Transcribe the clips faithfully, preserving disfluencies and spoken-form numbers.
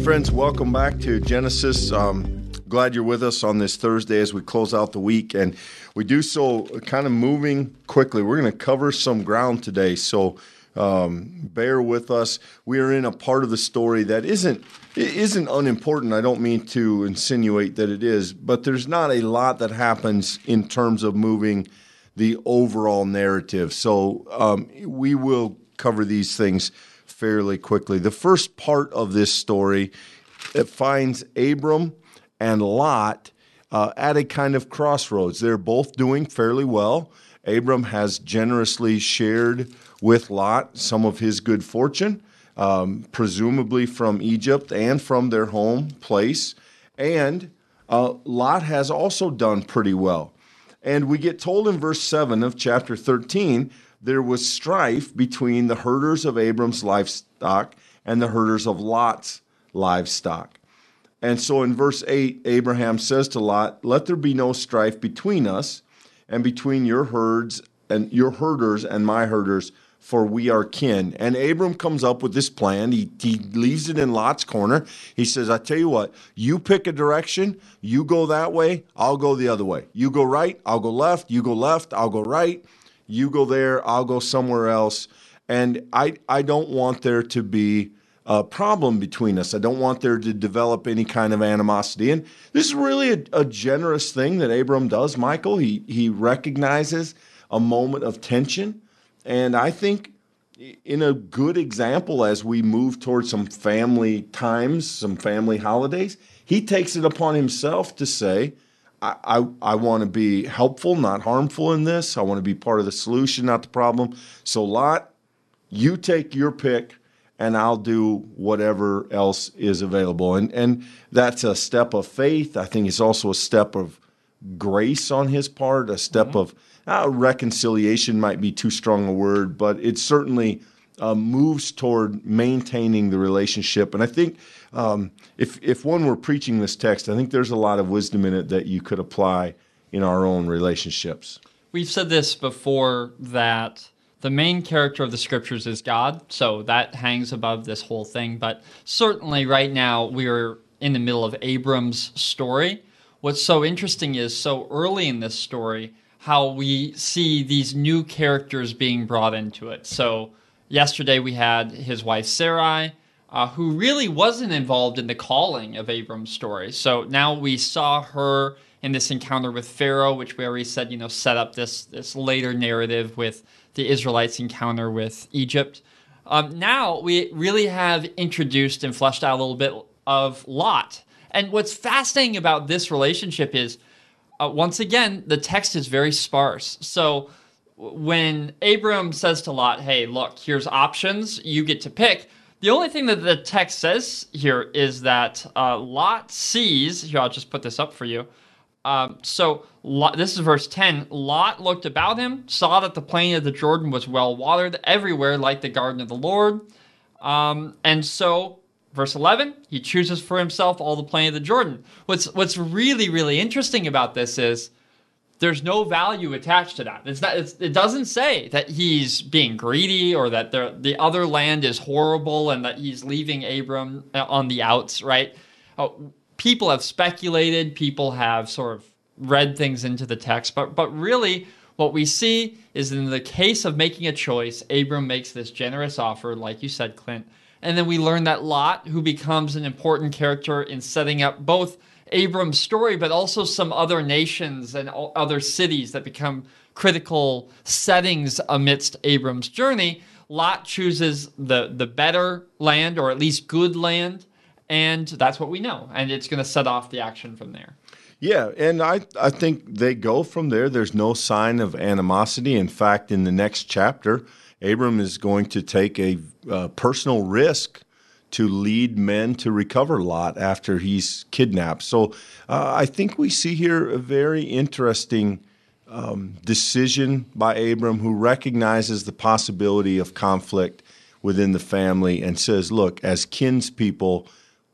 friends, welcome back to Genesis. Um, glad you're with us on this Thursday as we close out the week, and we do so kind of moving quickly. We're going to cover some ground today, so um, bear with us. We are in a part of the story that isn't isn't unimportant. I don't mean to insinuate that it is, but there's not a lot that happens in terms of moving the overall narrative. So um, we will cover these things fairly quickly. The first part of this story, it finds Abram and Lot uh, at a kind of crossroads. They're both doing fairly well. Abram has generously shared with Lot some of his good fortune, um, presumably from Egypt and from their home place. And uh, Lot has also done pretty well. And we get told in verse seven of chapter thirteen, there was strife between the herders of Abram's livestock and the herders of Lot's livestock. And so in verse eight, Abraham says to Lot, "Let there be no strife between us and between your herds and your herders and my herders, for we are kin." And Abram comes up with this plan. He, he leaves it in Lot's corner. He says, "I tell you what, you pick a direction, you go that way, I'll go the other way. You go right, I'll go left, you go left, I'll go right. You go there, I'll go somewhere else." And I, I don't want there to be a problem between us. I don't want there to develop any kind of animosity. And this is really a, a generous thing that Abram does, Michael. He, he recognizes a moment of tension. And I think in a good example as we move towards some family times, some family holidays, he takes it upon himself to say, I, I, I want to be helpful, not harmful in this. I want to be part of the solution, not the problem. So Lot, you take your pick, and I'll do whatever else is available. And and that's a step of faith. I think it's also a step of grace on his part, a step mm-hmm. of uh, reconciliation might be too strong a word, but it certainly uh, moves toward maintaining the relationship. And I think um, if if one were preaching this text, I think there's a lot of wisdom in it that you could apply in our own relationships. We've said this before, that the main character of the scriptures is God, so that hangs above this whole thing. But certainly right now we are in the middle of Abram's story. What's so interesting is so early in this story how we see these new characters being brought into it. So yesterday we had his wife Sarai, uh, who really wasn't involved in the calling of Abram's story. So now we saw her in this encounter with Pharaoh, which we already said, you know, set up this, this later narrative with the Israelites' encounter with Egypt. Um, now we really have introduced and fleshed out a little bit of Lot. And what's fascinating about this relationship is, uh, once again, the text is very sparse. So when Abram says to Lot, "Hey, look, here's options, you get to pick," the only thing that the text says here is that uh, Lot sees, here, I'll just put this up for you. Um, so Lot, this is verse ten. "Lot looked about him, saw that the plain of the Jordan was well watered everywhere like the garden of the Lord." Um, and so, verse eleven, he chooses for himself all the plain of the Jordan. What's what's really, really interesting about this is there's no value attached to that. It's not, it's, it doesn't say that he's being greedy or that the, the other land is horrible and that he's leaving Abram on the outs, right? Oh, people have speculated, people have sort of read things into the text, but but really what we see is in the case of making a choice, Abram makes this generous offer, like you said, Clint, and then we learn that Lot, who becomes an important character in setting up both Abram's story, but also some other nations and other cities that become critical settings amidst Abram's journey. Lot chooses the, the better land, or at least good land, and that's what we know. And it's going to set off the action from there. Yeah, and I, I think they go from there. There's no sign of animosity. In fact, in the next chapter, Abram is going to take a uh, personal risk to lead men to recover Lot after he's kidnapped. So uh, I think we see here a very interesting um, decision by Abram, who recognizes the possibility of conflict within the family and says, look, as kinspeople,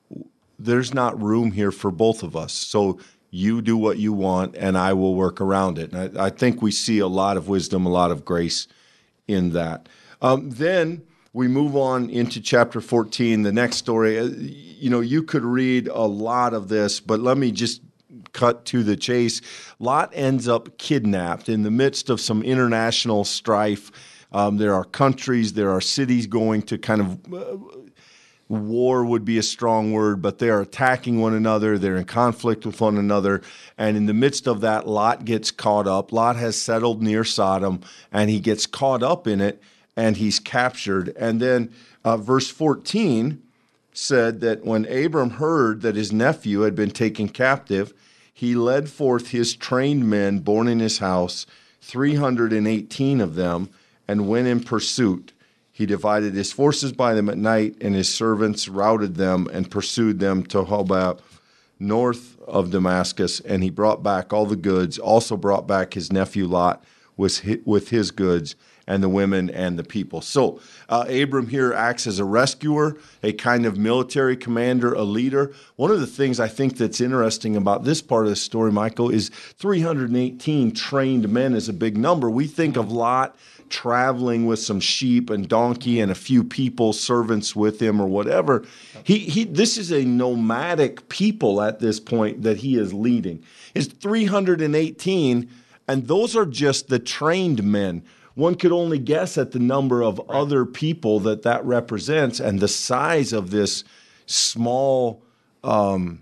there's not room here for both of us. So you do what you want, and I will work around it. And I, I think we see a lot of wisdom, a lot of grace in that. Um, then we move on into chapter fourteen, the next story. Uh, You know, you could read a lot of this, but let me just cut to the chase. Lot ends up kidnapped in the midst of some international strife. Um, there are countries, there are cities going to kind of uh, war would be a strong word, but they are attacking one another. They're in conflict with one another. And in the midst of that, Lot gets caught up. Lot has settled near Sodom, and he gets caught up in it, and he's captured. And then uh, verse fourteen said that when Abram heard that his nephew had been taken captive, he led forth his trained men born in his house, three hundred eighteen of them, and went in pursuit. He divided his forces by them at night, and his servants routed them and pursued them to Hobah, north of Damascus, and he brought back all the goods, also brought back his nephew Lot with his goods, and the women and the people. So uh, Abram here acts as a rescuer, a kind of military commander, a leader. One of the things I think that's interesting about this part of the story, Michael, is three hundred eighteen trained men is a big number. We think of Lot traveling with some sheep and donkey and a few people, servants with him or whatever. He, he, this is a nomadic people at this point that he is leading. It's three hundred eighteen, and those are just the trained men. One could only guess at the number of right. other people that that represents and the size of this small, um,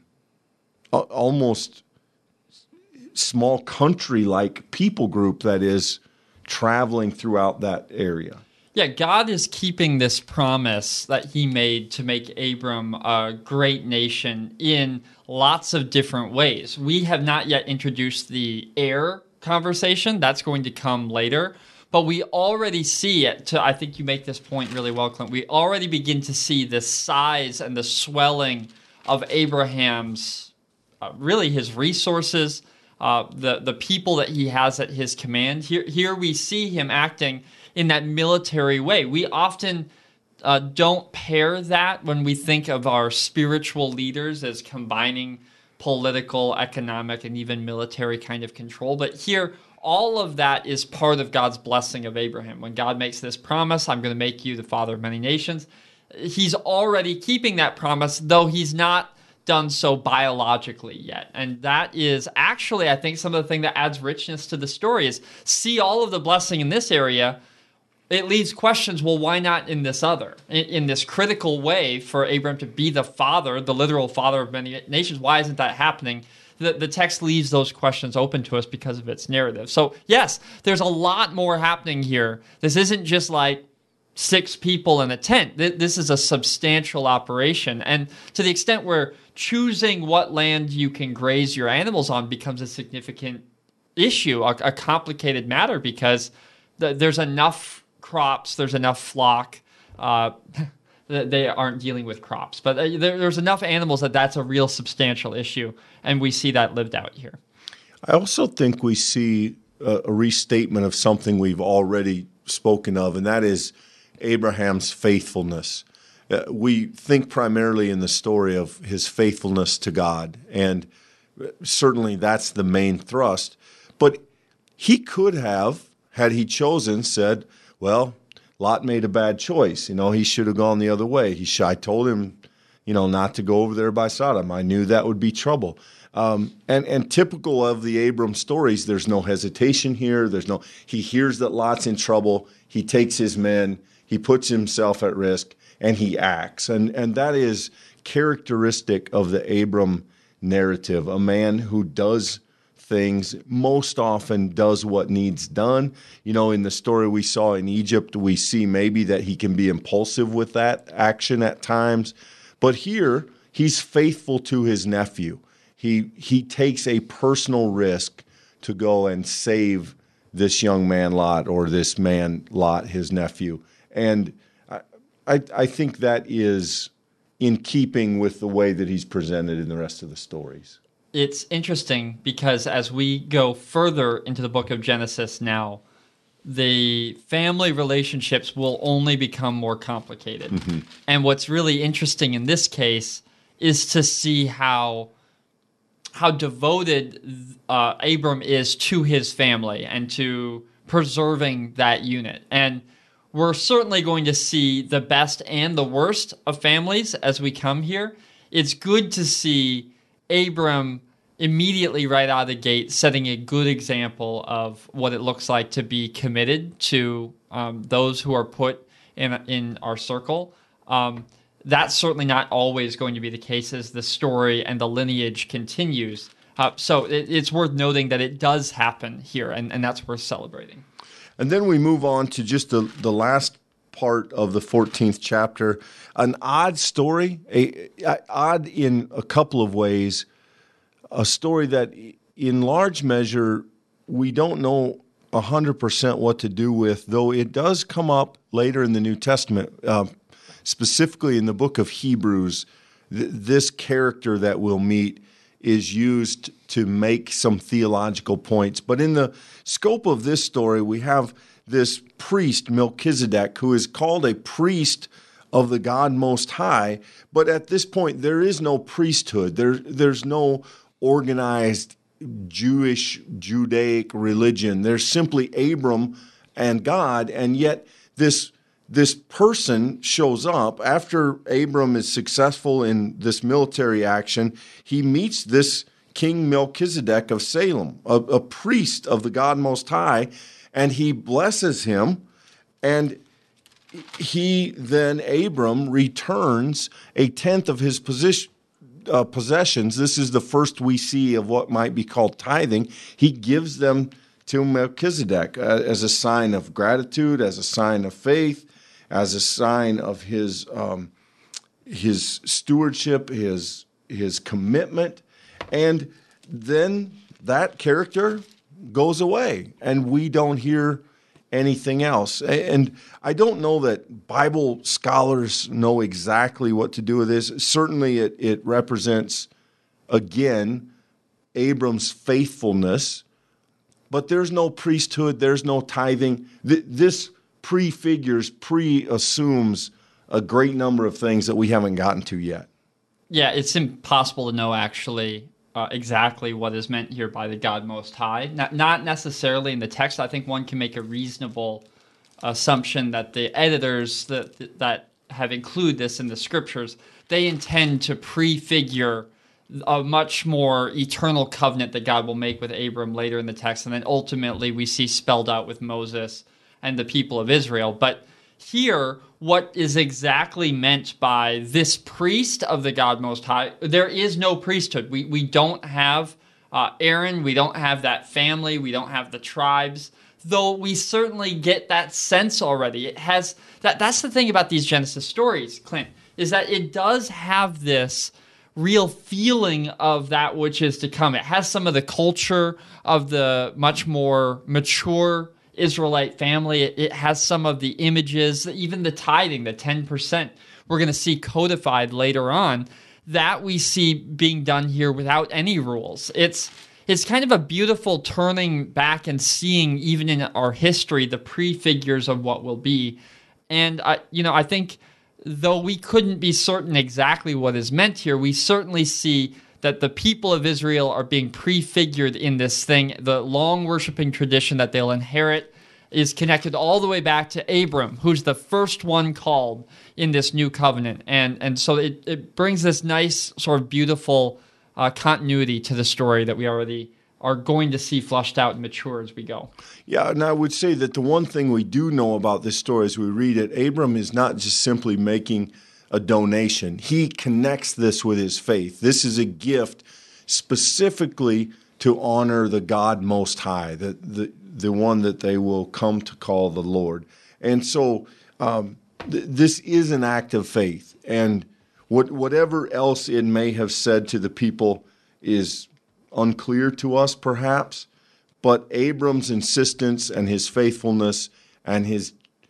almost small country-like people group that is traveling throughout that area. Yeah, God is keeping this promise that he made to make Abram a great nation in lots of different ways. We have not yet introduced the heir conversation. That's going to come later. But we already see it, to, I think you make this point really well, Clint. We already begin to see the size and the swelling of Abraham's, uh, really his resources, uh, the, the people that he has at his command. Here, here we see him acting in that military way. We often uh, don't pair that when we think of our spiritual leaders as combining political, economic, and even military kind of control. But here, all of that is part of God's blessing of Abraham. When God makes this promise, I'm going to make you the father of many nations, he's already keeping that promise, though he's not done so biologically yet. And that is actually, I think, some of the thing that adds richness to the story is see all of the blessing in this area. It leaves questions, well, why not in this other? In, in this critical way for Abraham to be the father, the literal father of many nations, why isn't that happening? The, the text leaves those questions open to us because of its narrative. So, yes, there's a lot more happening here. This isn't just like six people in a tent. This is a substantial operation. And to the extent where choosing what land you can graze your animals on becomes a significant issue, a, a complicated matter, because the, there's enough crops, there's enough flock. Uh, they aren't dealing with crops, but there, there's enough animals that that's a real substantial issue, and we see that lived out here. I also think we see a, a restatement of something we've already spoken of, and that is Abraham's faithfulness. Uh, we think primarily in the story of his faithfulness to God, and certainly that's the main thrust. But he could have, had he chosen, said, well, Lot made a bad choice. You know, he should have gone the other way. He sh- I told him, you know, not to go over there by Sodom. I knew that would be trouble. Um, and, and typical of the Abram stories, there's no hesitation here. There's no, he hears that Lot's in trouble. He takes his men. He puts himself at risk, and he acts. And, and that is characteristic of the Abram narrative, a man who does things, most often does what needs done. You know, in the story we saw in Egypt, we see maybe that he can be impulsive with that action at times. But here, he's faithful to his nephew. He he takes a personal risk to go and save this young man Lot, or this man Lot, his nephew. And I, I, I think that is in keeping with the way that he's presented in the rest of the stories. It's interesting because as we go further into the book of Genesis now, the family relationships will only become more complicated. Mm-hmm. And what's really interesting in this case is to see how how devoted uh, Abram is to his family and to preserving that unit. And we're certainly going to see the best and the worst of families as we come here. It's good to see Abram immediately right out of the gate setting a good example of what it looks like to be committed to um, those who are put in in our circle. Um, that's certainly not always going to be the case as the story and the lineage continues. Uh, so it, it's worth noting that it does happen here, and, and that's worth celebrating. And then we move on to just the, the last part of the fourteenth chapter, an odd story, a, a, odd in a couple of ways, a story that in large measure we don't know one hundred percent what to do with, though it does come up later in the New Testament, uh, specifically in the book of Hebrews. Th- this character that we'll meet is used to make some theological points. But in the scope of this story, we have this priest, Melchizedek, who is called a priest of the God Most High. But at this point, there is no priesthood. There, there's no organized Jewish, Judaic religion. There's simply Abram and God, and yet this This person shows up after Abram is successful in this military action. He meets this King Melchizedek of Salem, a, a priest of the God Most High, and he blesses him. And he then, Abram, returns a tenth of his position, uh, possessions. This is the first we see of what might be called tithing. He gives them to Melchizedek uh, as a sign of gratitude, as a sign of faith, as a sign of his um, his stewardship, his his commitment, and then that character goes away, and we don't hear anything else. And I don't know that Bible scholars know exactly what to do with this. Certainly, it it represents again Abram's faithfulness, but there's no priesthood, there's no tithing. This prefigures, pre-assumes a great number of things that we haven't gotten to yet. Yeah, it's impossible to know actually uh, exactly what is meant here by the God Most High. Not, not necessarily in the text. I think one can make a reasonable assumption that the editors that that have included this in the scriptures, they intend to prefigure a much more eternal covenant that God will make with Abram later in the text, and then ultimately we see spelled out with Moses and the people of Israel. But here, what is exactly meant by this priest of the God Most High, there is no priesthood. We we don't have uh, Aaron, we don't have that family, we don't have the tribes, though we certainly get that sense already. It has that. That's the thing about these Genesis stories, Clint, is that it does have this real feeling of that which is to come. It has some of the culture of the much more mature Israelite family. It, it has some of the images, even the tithing, the ten percent we're going to see codified later on, that we see being done here without any rules. It's it's kind of a beautiful turning back and seeing, even in our history, the prefigures of what will be. And I, you know, I think though we couldn't be certain exactly what is meant here, we certainly see that the people of Israel are being prefigured in this thing. The long worshiping tradition that they'll inherit is connected all the way back to Abram, who's the first one called in this new covenant. And and so it, it brings this nice sort of beautiful uh, continuity to the story that we already are going to see flushed out and mature as we go. Yeah, and I would say that the one thing we do know about this story as we read it, Abram is not just simply making a donation. He connects this with his faith. This is a gift specifically to honor the God Most High, the the, the one that they will come to call the Lord. And so um, th- this is an act of faith. And what whatever else it may have said to the people is unclear to us, perhaps. But Abram's insistence and his faithfulness and his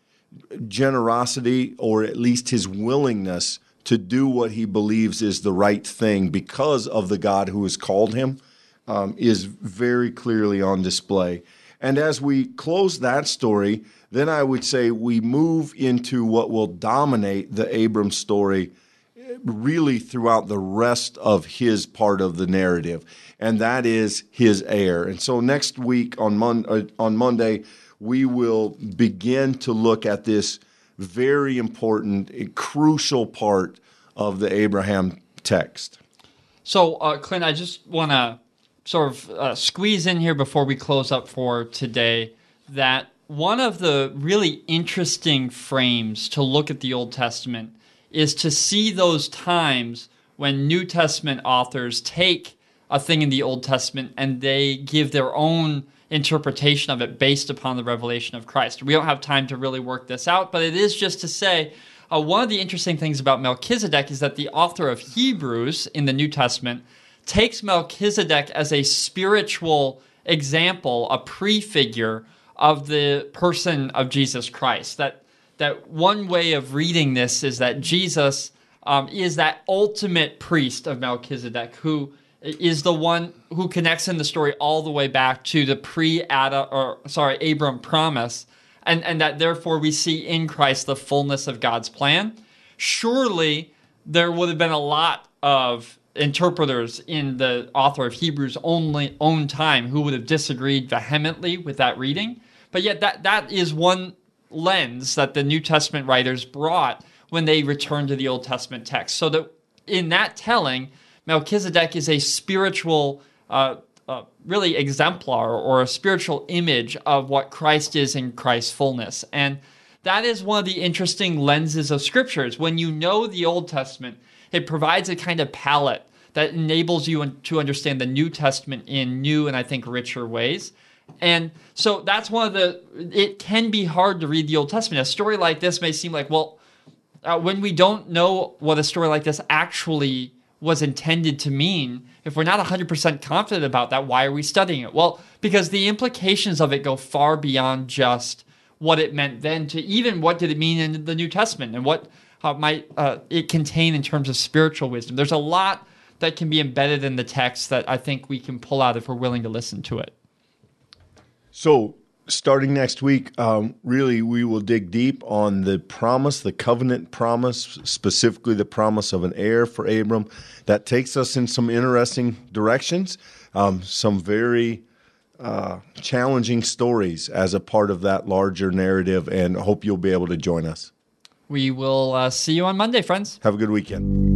generosity, or at least his willingness to do what he believes is the right thing because of the God who has called him, um, is very clearly on display. And as we close that story, then I would say we move into what will dominate the Abram story really throughout the rest of his part of the narrative, and that is his heir. And so next week on Mon- uh, on Monday, we will begin to look at this very important, crucial part of the Abraham text. So, uh, Clint, I just want to sort of uh, squeeze in here before we close up for today that one of the really interesting frames to look at the Old Testament is to see those times when New Testament authors take a thing in the Old Testament and they give their own interpretation of it based upon the revelation of Christ. We don't have time to really work this out, but it is just to say uh, one of the interesting things about Melchizedek is that the author of Hebrews in the New Testament takes Melchizedek as a spiritual example, a prefigure of the person of Jesus Christ. That that one way of reading this is that Jesus um, is that ultimate priest of Melchizedek, who is the one who connects in the story all the way back to the pre-Adam, or sorry, Abram promise, and, and that therefore we see in Christ the fullness of God's plan. Surely there would have been a lot of interpreters in the author of Hebrews' only own time who would have disagreed vehemently with that reading. But yet that that is one lens that the New Testament writers brought when they returned to the Old Testament text. So that in that telling, Melchizedek is a spiritual, uh, uh, really exemplar or a spiritual image of what Christ is in Christ's fullness. And that is one of the interesting lenses of scriptures. When you know the Old Testament, it provides a kind of palette that enables you to understand the New Testament in new and I think richer ways. And so that's one of the, it can be hard to read the Old Testament. A story like this may seem like, well, uh, when we don't know what a story like this actually was intended to mean, if we're not one hundred percent confident about that, why are we studying it? Well, because the implications of it go far beyond just what it meant then to even what did it mean in the New Testament and what uh, might uh, it contain in terms of spiritual wisdom. There's a lot that can be embedded in the text that I think we can pull out if we're willing to listen to it. So starting next week, um, really we will dig deep on the promise, the covenant promise, specifically the promise of an heir for Abram. That takes us in some interesting directions, um, some very uh, challenging stories as a part of that larger narrative, and I hope you'll be able to join us. We will uh, see you on Monday, friends. Have a good weekend.